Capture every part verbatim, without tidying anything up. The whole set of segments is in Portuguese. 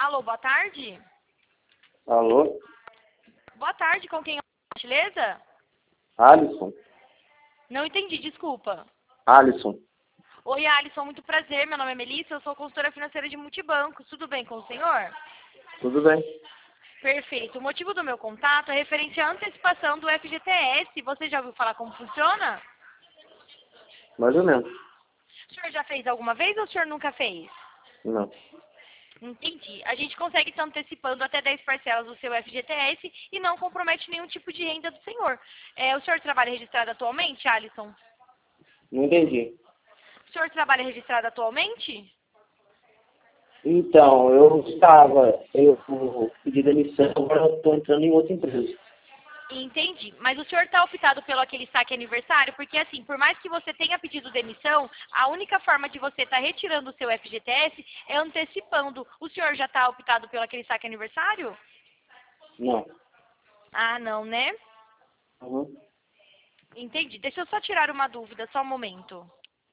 Alô, boa tarde. Alô? Boa tarde, com quem é a gentileza? Alisson? Não entendi, desculpa. Alisson? Oi, Alisson, muito prazer. Meu nome é Melissa, eu sou consultora financeira de multibancos. Tudo bem com o senhor? Tudo bem? Perfeito. O motivo do meu contato é referente à antecipação do F G T S. Você já ouviu falar como funciona? Mais ou menos. O senhor já fez alguma vez ou o senhor nunca fez? Não. Entendi. A gente consegue estar antecipando até dez parcelas do seu F G T S e não compromete nenhum tipo de renda do senhor. É, o senhor trabalha registrado atualmente, Alisson? Não entendi. O senhor trabalha registrado atualmente? Então, eu estava, eu pedi demissão, agora eu estou entrando em outra empresa. Entendi. Mas o senhor está optado pelo aquele saque aniversário? Porque assim, por mais que você tenha pedido demissão, a única forma de você estar retirando o seu F G T S é antecipando. O senhor já está optado pelo aquele saque aniversário? Não. Ah, não, né? Uhum. Entendi. Deixa eu só tirar uma dúvida, só um momento.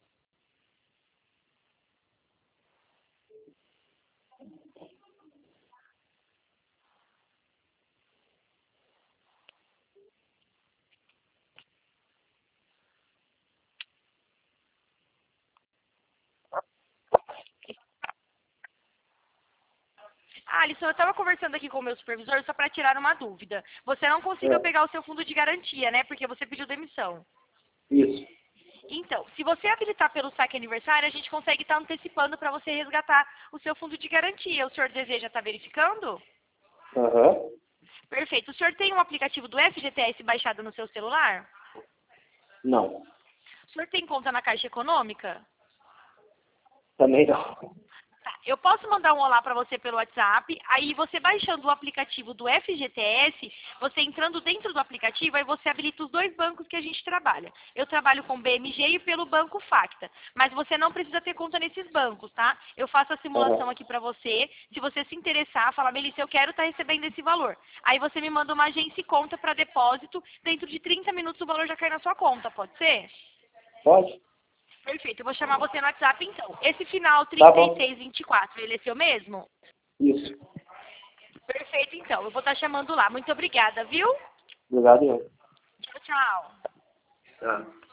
Ah, Alisson, eu estava conversando aqui com o meu supervisor só para tirar uma dúvida. Você não conseguiu É, pegar o seu fundo de garantia, né? Porque você pediu demissão. isso. Então, se você habilitar pelo saque aniversário, a gente consegue estar antecipando para você resgatar o seu fundo de garantia. O senhor deseja estar verificando? Aham. Perfeito. O senhor tem um aplicativo do F G T S baixado no seu celular? Não. O senhor tem conta na Caixa Econômica? Também não. Tá, eu posso mandar um olá para você pelo WhatsApp, aí você baixando o aplicativo do F G T S, você entrando dentro do aplicativo, aí você habilita os dois bancos que a gente trabalha. Eu trabalho com B M G e pelo Banco Facta, mas você não precisa ter conta nesses bancos, tá? Eu faço a simulação Aham. aqui para você, se você se interessar, fala, Melissa, eu quero estar recebendo esse valor. Aí você me manda uma agência e conta para depósito, dentro de trinta minutos o valor já cai na sua conta, pode ser? Pode? Perfeito, eu vou chamar você no WhatsApp então. Esse final Tá trinta e bom. seis vinte e quatro, ele é seu mesmo? Isso. Perfeito, então. Eu vou estar chamando lá. Muito obrigada, viu? Obrigado, eu. Tchau, tchau. Tá.